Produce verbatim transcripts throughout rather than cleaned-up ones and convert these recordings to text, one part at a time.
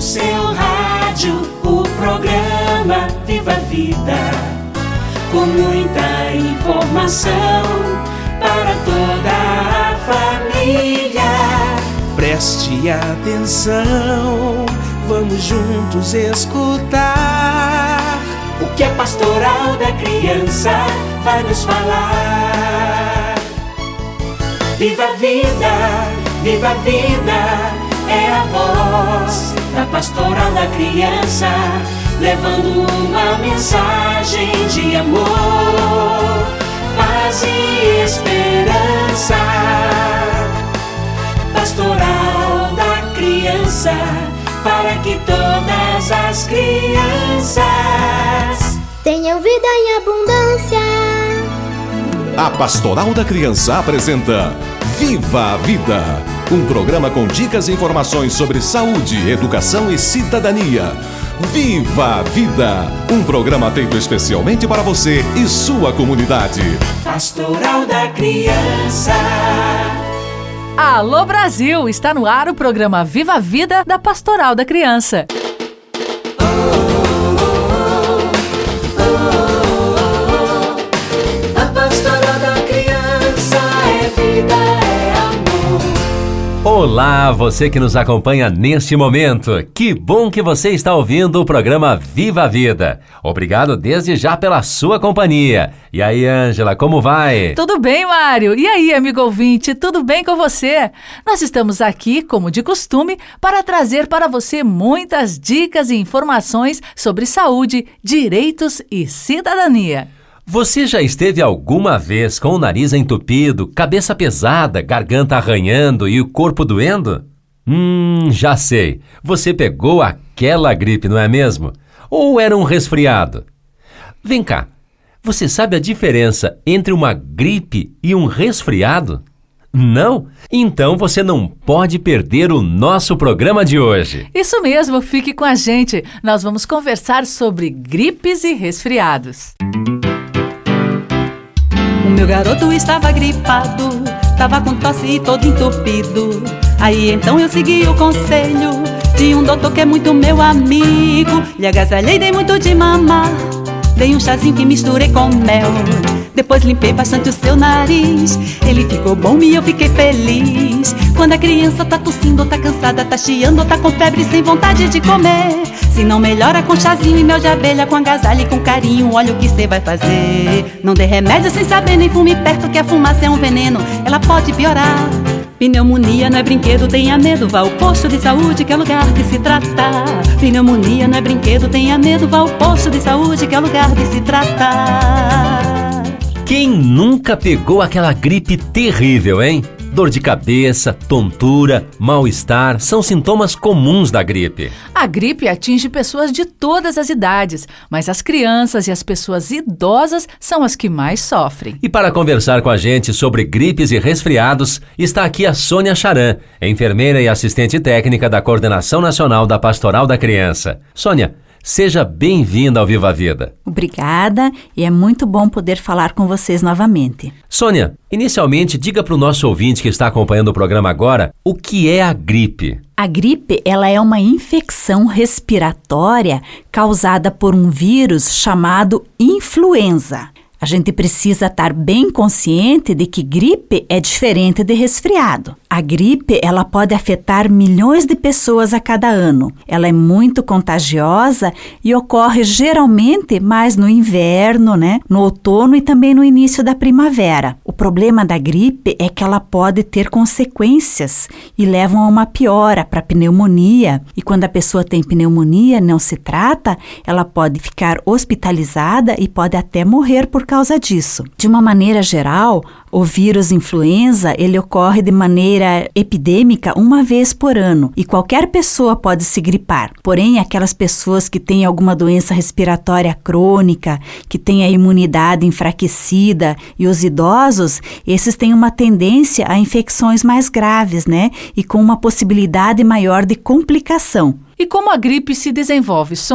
seu rádio, o programa Viva a Vida, com muita informação para toda a família. Preste atenção, vamos juntos escutar o que a Pastoral da Criança vai nos falar. Viva a vida, viva a vida, é a voz da Pastoral da Criança, levando uma mensagem de amor, paz e esperança. Pastoral da Criança, para que todas as crianças tenham vida em abundância. A Pastoral da Criança apresenta Viva a Vida, um programa com dicas e informações sobre saúde, educação e cidadania. Viva a Vida, um programa feito especialmente para você e sua comunidade. Pastoral da Criança. Alô Brasil, está no ar o programa Viva a Vida da Pastoral da Criança. Olá, você que nos acompanha neste momento. Que bom que você está ouvindo o programa Viva a Vida. Obrigado desde já pela sua companhia. E aí, Ângela, como vai? Tudo bem, Mário? E aí, amigo ouvinte, tudo bem com você? Nós estamos aqui, como de costume, para trazer para você muitas dicas e informações sobre saúde, direitos e cidadania. Você já esteve alguma vez com o nariz entupido, cabeça pesada, garganta arranhando e o corpo doendo? Hum, já sei. Você pegou aquela gripe, não é mesmo? Ou era um resfriado? Vem cá, você sabe a diferença entre uma gripe e um resfriado? Não? Então você não pode perder o nosso programa de hoje. Isso mesmo, fique com a gente. Nós vamos conversar sobre gripes e resfriados. O meu garoto estava gripado, tava com tosse e todo entupido. Aí então eu segui o conselho de um doutor que é muito meu amigo. Lhe agasalhei, dei muito de mamar, dei um chazinho que misturei com mel. Depois limpei bastante o seu nariz, ele ficou bom e eu fiquei feliz. Quando a criança tá tossindo, ou tá cansada, tá chiando, ou tá com febre sem vontade de comer, se não melhora com chazinho e mel de abelha, com agasalho e com carinho, olha o que cê vai fazer. Não dê remédio sem saber, nem fume perto, que a fumaça é um veneno, ela pode piorar. Pneumonia não é brinquedo, tenha medo, vá ao posto de saúde que é lugar de se tratar. Pneumonia não é brinquedo, tenha medo, vá ao posto de saúde que é lugar de se tratar. Quem nunca pegou aquela gripe terrível, hein? Dor de cabeça, tontura, mal-estar são sintomas comuns da gripe. A gripe atinge pessoas de todas as idades, mas as crianças e as pessoas idosas são as que mais sofrem. E para conversar com a gente sobre gripes e resfriados, está aqui a Sônia Charan, enfermeira e assistente técnica da Coordenação Nacional da Pastoral da Criança. Sônia, seja bem-vinda ao Viva a Vida. Obrigada, e é muito bom poder falar com vocês novamente. Sônia, inicialmente diga para o nosso ouvinte que está acompanhando o programa agora o que é a gripe. A gripe, ela é uma infecção respiratória causada por um vírus chamado influenza. A gente precisa estar bem consciente de que gripe é diferente de resfriado. A gripe, ela pode afetar milhões de pessoas a cada ano. Ela é muito contagiosa e ocorre geralmente mais no inverno, né? No outono e também no início da primavera. O problema da gripe é que ela pode ter consequências e levam a uma piora para pneumonia. E quando a pessoa tem pneumonia, não se trata, ela pode ficar hospitalizada e pode até morrer por causa disso. De uma maneira geral, o vírus influenza, ele ocorre de maneira epidêmica uma vez por ano e qualquer pessoa pode se gripar. Porém, aquelas pessoas que têm alguma doença respiratória crônica, que têm a imunidade enfraquecida e os idosos, esses têm uma tendência a infecções mais graves, né? E com uma possibilidade maior de complicação. E como a gripe se desenvolve, Sônia?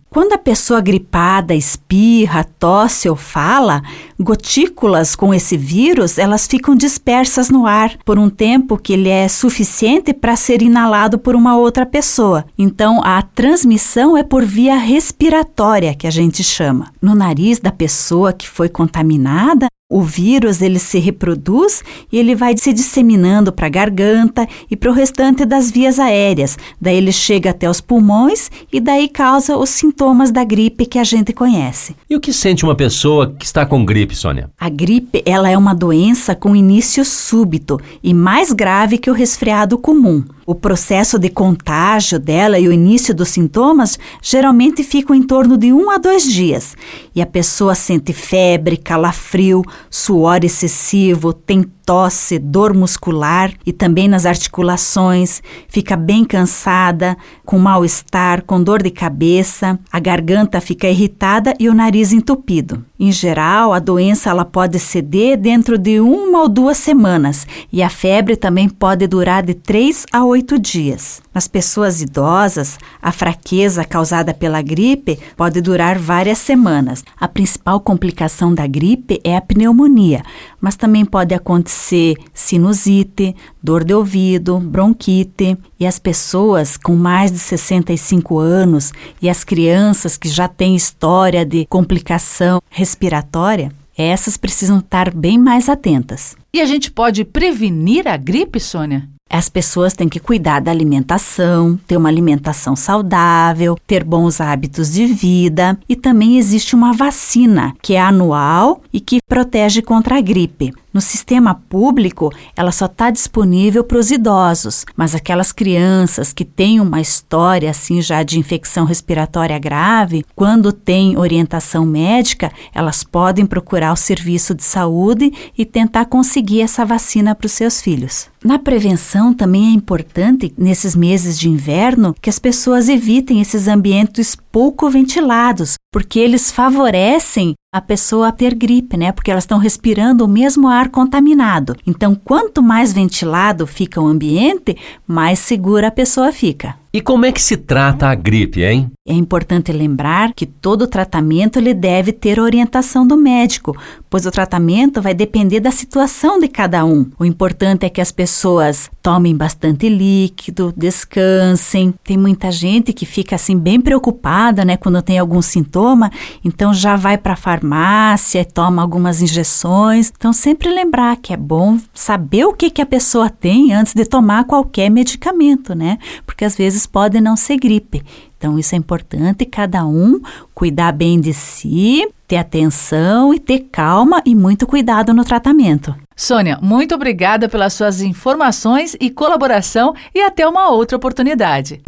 Quando a pessoa gripada espirra, tosse ou fala, gotículas com esse vírus, elas ficam dispersas no ar por um tempo que ele é suficiente para ser inalado por uma outra pessoa. Então, a transmissão é por via respiratória, que a gente chama. No nariz da pessoa que foi contaminada, o vírus ele se reproduz e ele vai se disseminando para a garganta e para o restante das vias aéreas. Daí ele chega até os pulmões e daí causa os sintomas da gripe que a gente conhece. E o que sente uma pessoa que está com gripe, Sônia? A gripe ela é uma doença com início súbito e mais grave que o resfriado comum. O processo de contágio dela e o início dos sintomas geralmente ficam em torno de um a dois dias. E a pessoa sente febre, calafrio, suor excessivo, tem tosse, dor muscular e também nas articulações, fica bem cansada, com mal-estar, com dor de cabeça, a garganta fica irritada e o nariz entupido. Em geral, a doença ela pode ceder dentro de uma ou duas semanas e a febre também pode durar de três a oito dias. Nas pessoas idosas, a fraqueza causada pela gripe pode durar várias semanas. A principal complicação da gripe é a pneumonia, mas também pode acontecer sinusite, dor de ouvido, bronquite. E as pessoas com mais de sessenta e cinco anos e as crianças que já têm história de complicação respiratória, essas precisam estar bem mais atentas. E a gente pode prevenir a gripe, Sônia? As pessoas têm que cuidar da alimentação, ter uma alimentação saudável, ter bons hábitos de vida e também existe uma vacina que é anual e que protege contra a gripe. No sistema público, ela só está disponível para os idosos, mas aquelas crianças que têm uma história assim já de infecção respiratória grave, quando tem orientação médica, elas podem procurar o serviço de saúde e tentar conseguir essa vacina para os seus filhos. Na prevenção também é importante, nesses meses de inverno, que as pessoas evitem esses ambientes pouco ventilados, porque eles favorecem a pessoa a ter gripe, né? Porque elas estão respirando o mesmo ar contaminado. Então, quanto mais ventilado fica o ambiente, mais segura a pessoa fica. E como é que se trata a gripe, hein? É importante lembrar que todo tratamento ele deve ter orientação do médico, pois o tratamento vai depender da situação de cada um. O importante é que as pessoas tomem bastante líquido, descansem. Tem muita gente que fica assim bem preocupada, né, quando tem algum sintoma, então já vai para a farmácia e toma algumas injeções. Então sempre lembrar que é bom saber o que, que a pessoa tem antes de tomar qualquer medicamento, né? Porque às vezes pode não ser gripe. Então isso é importante, cada um cuidar bem de si, ter atenção e ter calma e muito cuidado no tratamento. Sônia, muito obrigada pelas suas informações e colaboração e até uma outra oportunidade.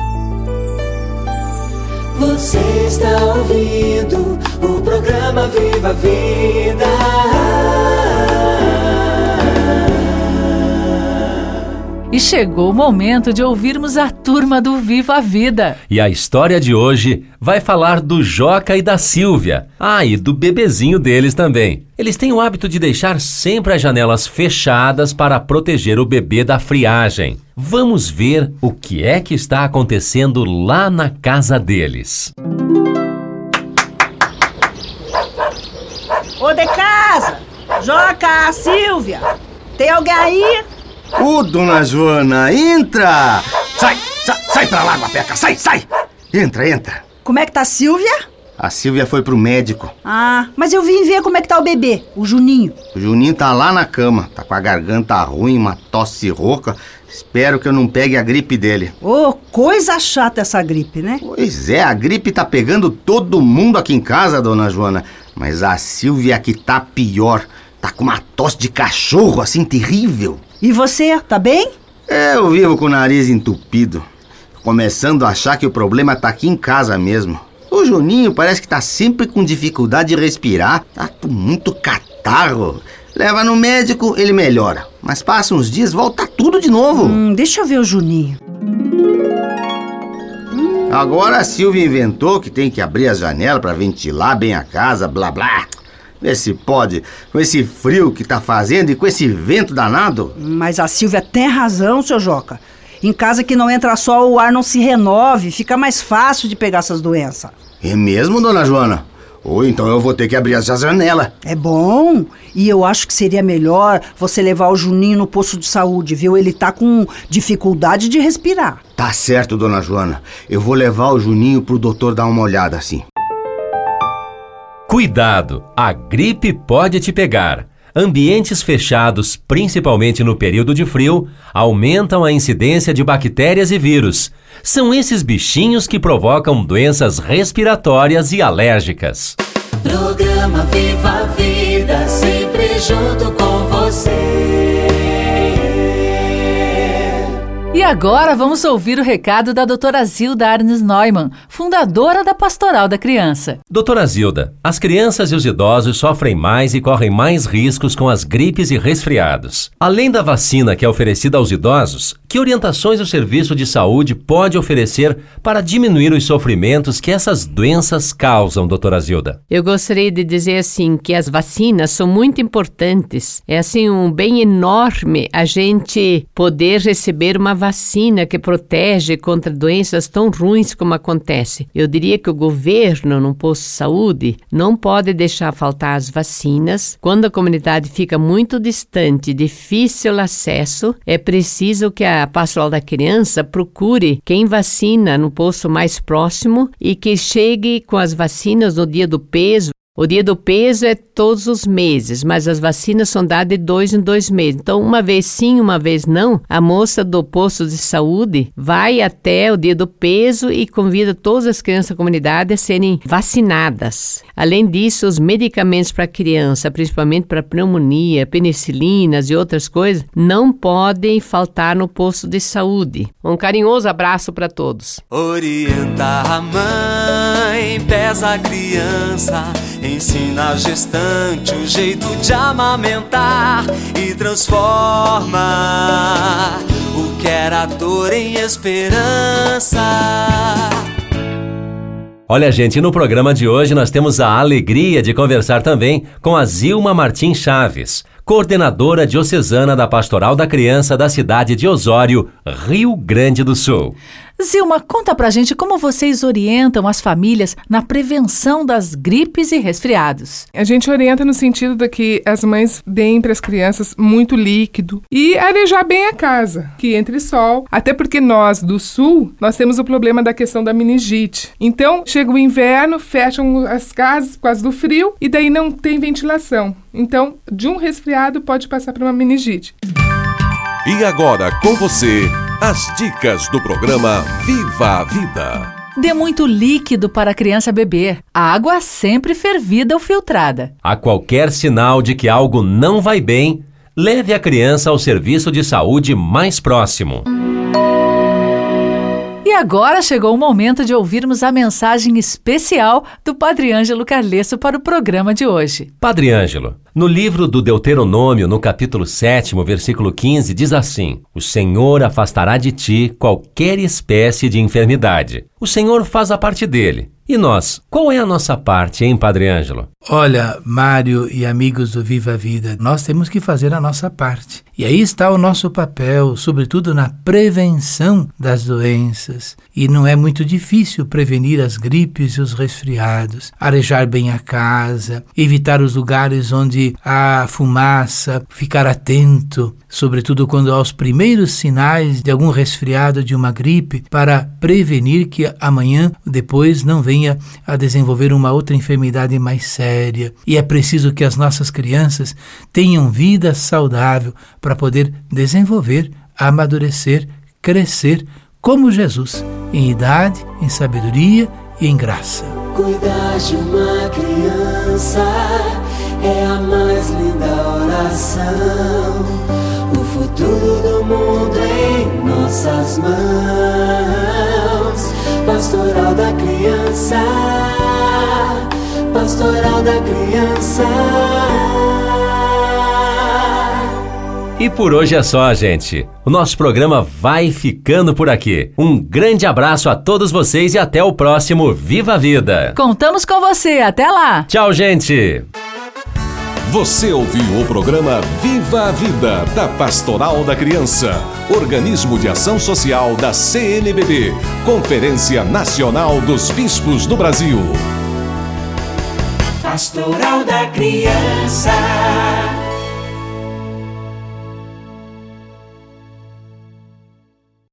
Você está ouvindo o programa Viva a Vida. E chegou o momento de ouvirmos a turma do Viva a Vida. E a história de hoje vai falar do Joca e da Silvia. Ah, e do bebezinho deles também. Eles têm o hábito de deixar sempre as janelas fechadas para proteger o bebê da friagem. Vamos ver o que é que está acontecendo lá na casa deles. Ô de casa! Joca, Silvia! Tem alguém aí? Ô, dona Joana, entra! Sai, sai, sai pra lá, Guapeca, sai, sai! Entra, entra. Como é que tá a Silvia? A Silvia foi pro médico. Ah, mas eu vim ver como é que tá o bebê, o Juninho. O Juninho tá lá na cama, tá com a garganta ruim, uma tosse rouca. Espero que eu não pegue a gripe dele. Ô, oh, coisa chata essa gripe, né? Pois é, a gripe tá pegando todo mundo aqui em casa, dona Joana. Mas a Silvia que tá pior. Tá com uma tosse de cachorro, assim, terrível. E você, tá bem? É, eu vivo com o nariz entupido. Começando a achar que o problema tá aqui em casa mesmo. O Juninho parece que tá sempre com dificuldade de respirar. Tá com muito catarro. Leva no médico, ele melhora. Mas passa uns dias, volta tudo de novo. Hum, deixa eu ver o Juninho. Agora a Silvia inventou que tem que abrir as janelas pra ventilar bem a casa, blá blá. Vê se pode, com esse frio que tá fazendo e com esse vento danado. Mas a Silvia tem razão, seu Joca. Em casa que não entra sol, o ar não se renove, fica mais fácil de pegar essas doenças. É mesmo, dona Joana? Ou então eu vou ter que abrir essa janela. É bom. E eu acho que seria melhor você levar o Juninho no posto de saúde, viu? Ele tá com dificuldade de respirar. Tá certo, dona Joana. Eu vou levar o Juninho pro doutor dar uma olhada assim. Cuidado, a gripe pode te pegar. Ambientes fechados, principalmente no período de frio, aumentam a incidência de bactérias e vírus. São esses bichinhos que provocam doenças respiratórias e alérgicas. Programa Viva a Vida, sempre junto com você. E agora vamos ouvir o recado da doutora Zilda Arnes Neumann, fundadora da Pastoral da Criança. Doutora Zilda, as crianças e os idosos sofrem mais e correm mais riscos com as gripes e resfriados. Além da vacina que é oferecida aos idosos, que orientações o Serviço de Saúde pode oferecer para diminuir os sofrimentos que essas doenças causam, doutora Zilda? Eu gostaria de dizer assim que as vacinas são muito importantes. É assim um bem enorme a gente poder receber uma vacina que protege contra doenças tão ruins como acontece. Eu diria que o governo, no posto de saúde, não pode deixar faltar as vacinas. Quando a comunidade fica muito distante, difícil acesso, é preciso que a Pastoral da Criança procure quem vacina no posto mais próximo e que chegue com as vacinas no dia do peso. O dia do peso é todos os meses, mas as vacinas são dadas de dois em dois meses. Então, uma vez sim, uma vez não, a moça do posto de saúde vai até o dia do peso e convida todas as crianças da comunidade a serem vacinadas. Além disso, os medicamentos para criança, principalmente para pneumonia, penicilinas e outras coisas, não podem faltar no posto de saúde. Um carinhoso abraço para todos. Orienta a mãe, pesa a criança, ensina a gestante o jeito de amamentar e transforma o que era dor em esperança. Olha, gente, no programa de hoje nós temos a alegria de conversar também com a Zilma Martins Chaves, coordenadora diocesana da Pastoral da Criança da cidade de Osório, Rio Grande do Sul. Zilma, conta pra gente como vocês orientam as famílias na prevenção das gripes e resfriados. A gente orienta no sentido de que as mães deem para as crianças muito líquido e arejar bem a casa, que entre sol, até porque nós do sul, nós temos o problema da questão da meningite. Então, chega o inverno, fecham as casas por causa do frio e daí não tem ventilação. Então, de um resfriado pode passar para uma meningite. E agora, com você, as dicas do programa Viva a Vida. Dê muito líquido para a criança beber. A água sempre fervida ou filtrada. A qualquer sinal de que algo não vai bem, leve a criança ao serviço de saúde mais próximo. E agora chegou o momento de ouvirmos a mensagem especial do Padre Ângelo Carlesso para o programa de hoje. Padre Ângelo, no livro do Deuteronômio, no capítulo sétimo, versículo quinze, diz assim: O Senhor afastará de ti qualquer espécie de enfermidade. O Senhor faz a parte dele. E nós, qual é a nossa parte, hein, Padre Ângelo? Olha, Mário e amigos do Viva a Vida, nós temos que fazer a nossa parte. E aí está o nosso papel, sobretudo na prevenção das doenças. E não é muito difícil prevenir as gripes e os resfriados, arejar bem a casa, evitar os lugares onde há fumaça, ficar atento, sobretudo quando há os primeiros sinais de algum resfriado, de uma gripe, para prevenir que amanhã, depois, não venha a desenvolver uma outra enfermidade mais séria. E é preciso que as nossas crianças tenham vida saudável para poder desenvolver, amadurecer, crescer como Jesus, em idade, em sabedoria e em graça. Cuidar de uma criança é a mais linda oração. O futuro do mundo em nossas mãos. Pastoral da Criança, Pastoral da Criança. E por hoje é só, gente. O nosso programa vai ficando por aqui. Um grande abraço a todos vocês e até o próximo Viva a Vida. Contamos com você. Até lá. Tchau, gente. Você ouviu o programa Viva a Vida, da Pastoral da Criança, organismo de ação social da C N B B, Conferência Nacional dos Bispos do Brasil. Pastoral da Criança.